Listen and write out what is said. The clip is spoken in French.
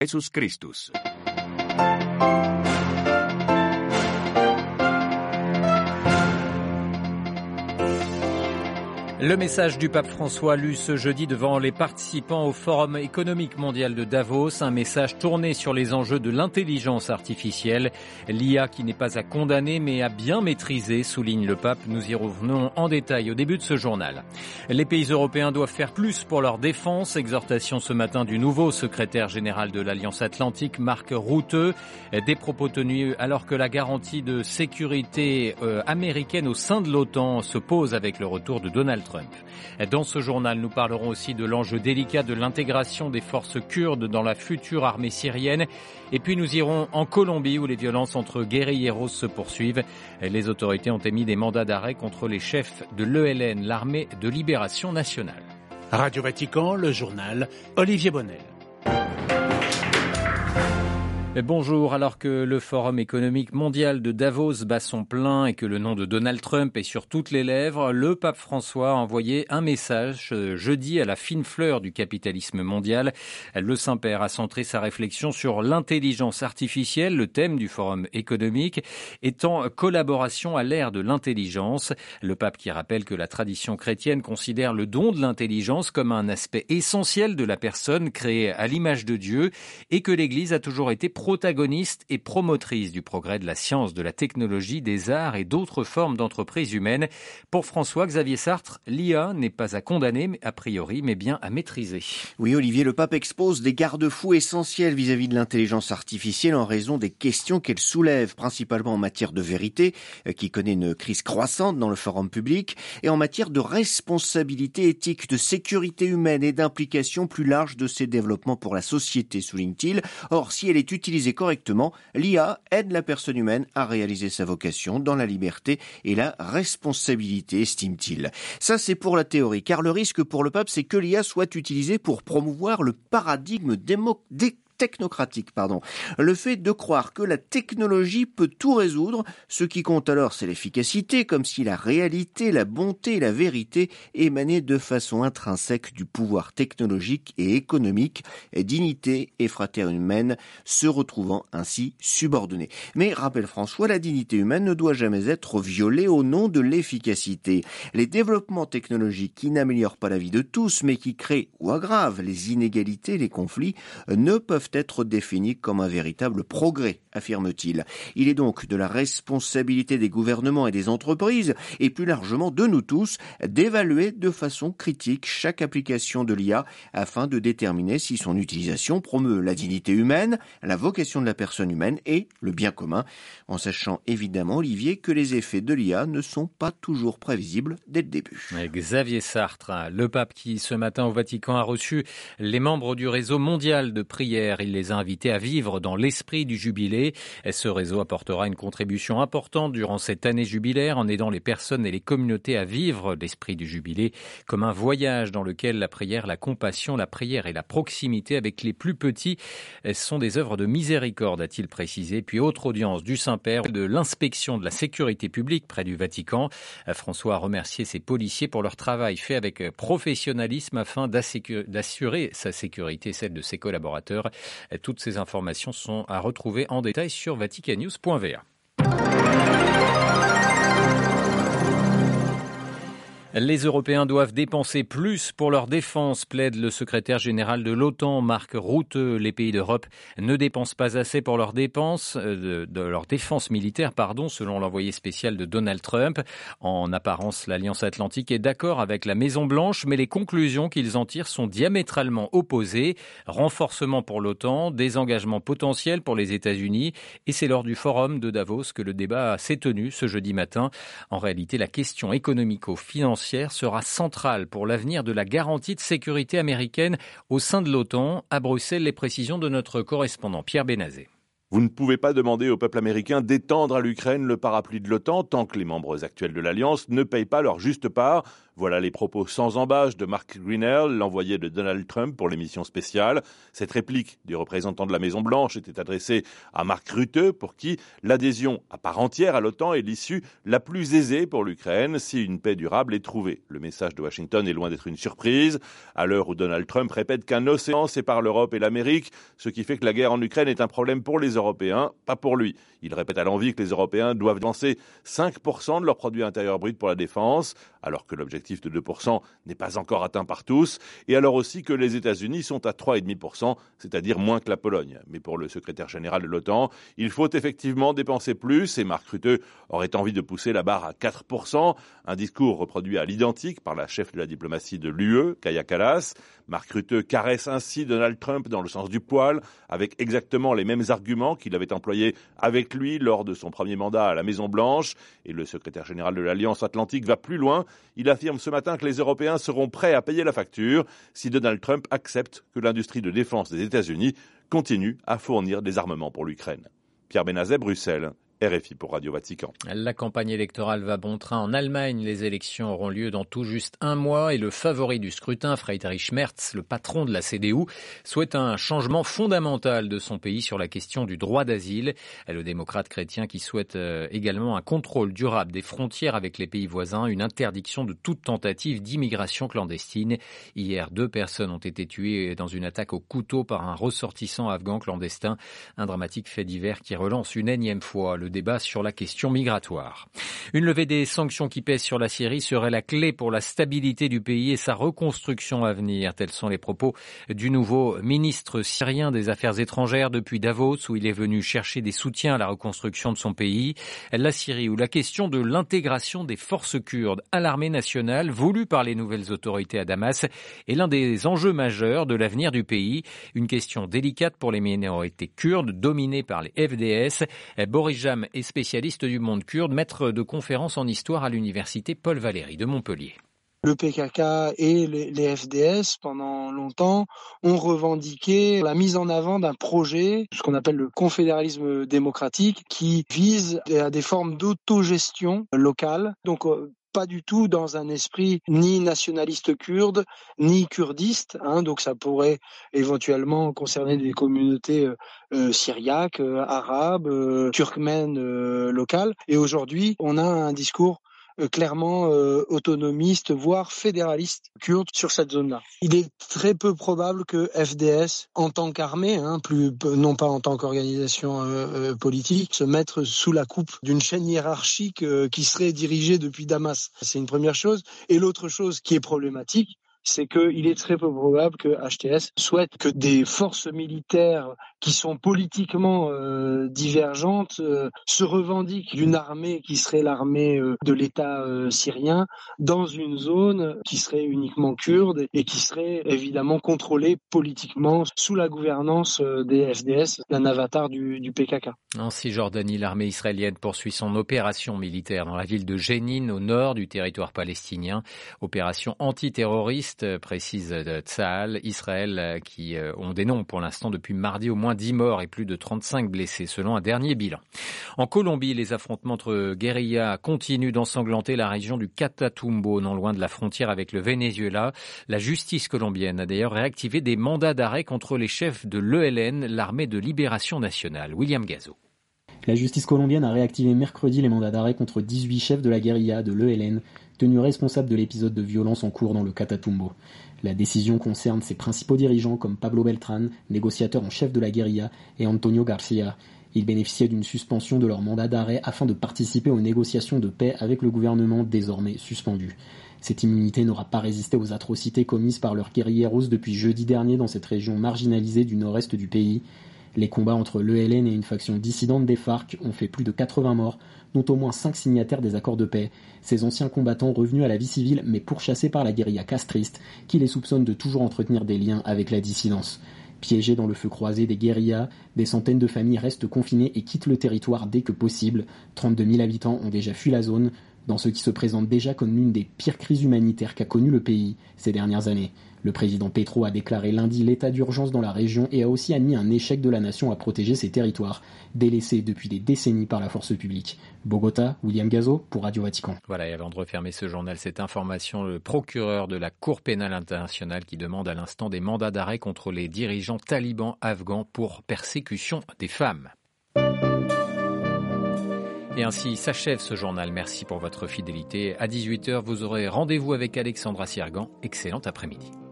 Jesús Christus. Le message du pape François lu ce jeudi devant les participants au Forum économique mondial de Davos, un message tourné sur les enjeux de l'intelligence artificielle. L'IA qui n'est pas à condamner mais à bien maîtriser, souligne le pape. Nous y revenons en détail au début de ce journal. Les pays européens doivent faire plus pour leur défense. Exhortation ce matin du nouveau secrétaire général de l'Alliance Atlantique, Mark Rutte. Des propos tenus alors que la garantie de sécurité américaine au sein de l'OTAN se pose avec le retour de Donald Trump. Dans ce journal, nous parlerons aussi de l'enjeu délicat de l'intégration des forces kurdes dans la future armée syrienne. Et puis nous irons en Colombie où les violences entre guérilleros se poursuivent. Les autorités ont émis des mandats d'arrêt contre les chefs de l'ELN, l'armée de libération nationale. Radio Vatican, le journal, Olivier Bonnel. Bonjour, alors que le Forum économique mondial de Davos bat son plein et que le nom de Donald Trump est sur toutes les lèvres, le pape François a envoyé un message jeudi à la fine fleur du capitalisme mondial. Le Saint-Père a centré sa réflexion sur l'intelligence artificielle, le thème du Forum économique étant collaboration à l'ère de l'intelligence. Le pape qui rappelle que la tradition chrétienne considère le don de l'intelligence comme un aspect essentiel de la personne créée à l'image de Dieu et que l'Église a toujours été protagoniste et promotrice du progrès de la science, de la technologie, des arts et d'autres formes d'entreprises humaines. Pour François-Xavier Sartre, l'IA n'est pas à condamner a priori, mais bien à maîtriser. Oui, Olivier, le pape expose des garde-fous essentiels vis-à-vis de l'intelligence artificielle en raison des questions qu'elle soulève, principalement en matière de vérité, qui connaît une crise croissante dans le forum public, et en matière de responsabilité éthique, de sécurité humaine et d'implication plus large de ces développements pour la société, souligne-t-il. Or, si elle est utilisée correctement, l'IA aide la personne humaine à réaliser sa vocation dans la liberté et la responsabilité, estime-t-il. Ça, c'est pour la théorie, car le risque pour le pape, c'est que l'IA soit utilisée pour promouvoir le paradigme technocratique. Le fait de croire que la technologie peut tout résoudre, ce qui compte alors c'est l'efficacité, comme si la réalité, la bonté et la vérité émanaient de façon intrinsèque du pouvoir technologique et économique, dignité et fraternité humaine se retrouvant ainsi subordonnées. Mais, rappelle François, la dignité humaine ne doit jamais être violée au nom de l'efficacité. Les développements technologiques qui n'améliorent pas la vie de tous, mais qui créent ou aggravent les inégalités, les conflits, ne peuvent être défini comme un véritable progrès, affirme-t-il. Il est donc de la responsabilité des gouvernements et des entreprises, et plus largement de nous tous, d'évaluer de façon critique chaque application de l'IA afin de déterminer si son utilisation promeut la dignité humaine, la vocation de la personne humaine et le bien commun, en sachant évidemment, Olivier, que les effets de l'IA ne sont pas toujours prévisibles dès le début. Xavier Sartre, le pape qui ce matin au Vatican a reçu les membres du réseau mondial de prière. Il les a invités à vivre dans l'esprit du jubilé. Ce réseau apportera une contribution importante durant cette année jubilaire en aidant les personnes et les communautés à vivre l'esprit du jubilé comme un voyage dans lequel la prière, la compassion, la prière et la proximité avec les plus petits sont des œuvres de miséricorde, a-t-il précisé. Puis autre audience du Saint-Père de l'inspection de la sécurité publique près du Vatican. François a remercié ses policiers pour leur travail fait avec professionnalisme afin d'assurer sa sécurité et celle de ses collaborateurs. Toutes ces informations sont à retrouver en détail sur vaticannews.va. Les Européens doivent dépenser plus pour leur défense, plaide le secrétaire général de l'OTAN, Mark Rutte. Les pays d'Europe ne dépensent pas assez pour leur défense militaire, selon l'envoyé spécial de Donald Trump. En apparence, l'Alliance Atlantique est d'accord avec la Maison-Blanche, mais les conclusions qu'ils en tirent sont diamétralement opposées. Renforcement pour l'OTAN, désengagement potentiel pour les États-Unis, et c'est lors du forum de Davos que le débat s'est tenu ce jeudi matin. En réalité, la question économico-financière sera centrale pour l'avenir de la garantie de sécurité américaine au sein de l'OTAN. À Bruxelles, les précisions de notre correspondant Pierre Bénazé. Vous ne pouvez pas demander au peuple américain d'étendre à l'Ukraine le parapluie de l'OTAN tant que les membres actuels de l'Alliance ne payent pas leur juste part. Voilà les propos sans embâche de Mark Greenhill, l'envoyé de Donald Trump pour l'émission spéciale. Cette réplique du représentant de la Maison-Blanche était adressée à Mark Rutte, pour qui l'adhésion à part entière à l'OTAN est l'issue la plus aisée pour l'Ukraine si une paix durable est trouvée. Le message de Washington est loin d'être une surprise, à l'heure où Donald Trump répète qu'un océan sépare l'Europe et l'Amérique, ce qui fait que la guerre en Ukraine est un problème pour les Européens, pas pour lui. Il répète à l'envi que les Européens doivent dépenser 5% de leur produit intérieur brut pour la défense, alors que l'objectif de 2% n'est pas encore atteint par tous, et alors aussi que les États-Unis sont à 3,5%, c'est-à-dire moins que la Pologne. Mais pour le secrétaire général de l'OTAN, il faut effectivement dépenser plus, et Mark Rutte aurait envie de pousser la barre à 4%, un discours reproduit à l'identique par la chef de la diplomatie de l'UE, Kaja Kallas. Mark Rutte caresse ainsi Donald Trump dans le sens du poil, avec exactement les mêmes arguments qu'il avait employés avec lui lors de son premier mandat à la Maison-Blanche. Et le secrétaire général de l'Alliance Atlantique va plus loin. Il affirme ce matin que les Européens seront prêts à payer la facture si Donald Trump accepte que l'industrie de défense des États-Unis continue à fournir des armements pour l'Ukraine. Pierre Benazet, Bruxelles. RFI pour Radio Vatican. La campagne électorale va bon train en Allemagne. Les élections auront lieu dans tout juste un mois et le favori du scrutin, Friedrich Merz, le patron de la CDU, souhaite un changement fondamental de son pays sur la question du droit d'asile. Le démocrate chrétien qui souhaite également un contrôle durable des frontières avec les pays voisins, une interdiction de toute tentative d'immigration clandestine. Hier, 2 personnes ont été tuées dans une attaque au couteau par un ressortissant afghan clandestin. Un dramatique fait divers qui relance une énième fois le débat sur la question migratoire. Une levée des sanctions qui pèsent sur la Syrie serait la clé pour la stabilité du pays et sa reconstruction à venir. Tels sont les propos du nouveau ministre syrien des Affaires étrangères depuis Davos, où il est venu chercher des soutiens à la reconstruction de son pays. La Syrie, où la question de l'intégration des forces kurdes à l'armée nationale, voulue par les nouvelles autorités à Damas, est l'un des enjeux majeurs de l'avenir du pays. Une question délicate pour les minorités kurdes, dominées par les FDS. Boris Jam est spécialiste du monde kurde, maître de conférences en histoire à l'université Paul Valéry de Montpellier. Le PKK et les FDS, pendant longtemps, ont revendiqué la mise en avant d'un projet, ce qu'on appelle le confédéralisme démocratique, qui vise à des formes d'autogestion locale. Donc, pas du tout dans un esprit ni nationaliste kurde, ni kurdiste. Donc ça pourrait éventuellement concerner des communautés syriaques, arabes, turkmènes locales. Et aujourd'hui, on a un discours clairement autonomiste, voire fédéraliste kurde sur cette zone-là. Il est très peu probable que FDS, en tant qu'armée, non pas en tant qu'organisation politique, se mette sous la coupe d'une chaîne hiérarchique qui serait dirigée depuis Damas. C'est une première chose. Et l'autre chose qui est problématique, c'est qu'il est très peu probable que HTS souhaite que des forces militaires qui sont politiquement divergentes se revendiquent d'une armée qui serait l'armée de l'État syrien dans une zone qui serait uniquement kurde et qui serait évidemment contrôlée politiquement sous la gouvernance des FDS, d'un avatar du PKK. En Cisjordanie, l'armée israélienne poursuit son opération militaire dans la ville de Jénine, au nord du territoire palestinien. Opération antiterroriste, précise Tsahal. Israël qui on dénombre pour l'instant depuis mardi au moins 10 morts et plus de 35 blessés selon un dernier bilan. En Colombie, les affrontements entre guérillas continuent d'ensanglanter la région du Catatumbo, non loin de la frontière avec le Venezuela. La justice colombienne a d'ailleurs réactivé des mandats d'arrêt contre les chefs de l'ELN, l'armée de libération nationale. William Gazo. La justice colombienne a réactivé mercredi les mandats d'arrêt contre 18 chefs de la guérilla de l'ELN, tenus responsables de l'épisode de violence en cours dans le Catatumbo. La décision concerne ses principaux dirigeants comme Pablo Beltrán, négociateur en chef de la guérilla, et Antonio Garcia. Ils bénéficiaient d'une suspension de leur mandat d'arrêt afin de participer aux négociations de paix avec le gouvernement désormais suspendu. Cette immunité n'aura pas résisté aux atrocités commises par leurs guérilleros depuis jeudi dernier dans cette région marginalisée du nord-est du pays. Les combats entre l'ELN et une faction dissidente des FARC ont fait plus de 80 morts, dont au moins 5 signataires des accords de paix. Ces anciens combattants revenus à la vie civile mais pourchassés par la guérilla castriste, qui les soupçonne de toujours entretenir des liens avec la dissidence. Piégés dans le feu croisé des guérillas, des centaines de familles restent confinées et quittent le territoire dès que possible. 32 000 habitants ont déjà fui la zone, dans ce qui se présente déjà comme l'une des pires crises humanitaires qu'a connu le pays ces dernières années. Le président Petro a déclaré lundi l'état d'urgence dans la région et a aussi admis un échec de la nation à protéger ses territoires, délaissés depuis des décennies par la force publique. Bogota, William Gazo pour Radio Vatican. Voilà, et avant de refermer ce journal, cette information, le procureur de la Cour pénale internationale qui demande à l'instant des mandats d'arrêt contre les dirigeants talibans afghans pour persécution des femmes. Et ainsi s'achève ce journal. Merci pour votre fidélité. À 18h, vous aurez rendez-vous avec Alexandra Siergan. Excellent après-midi.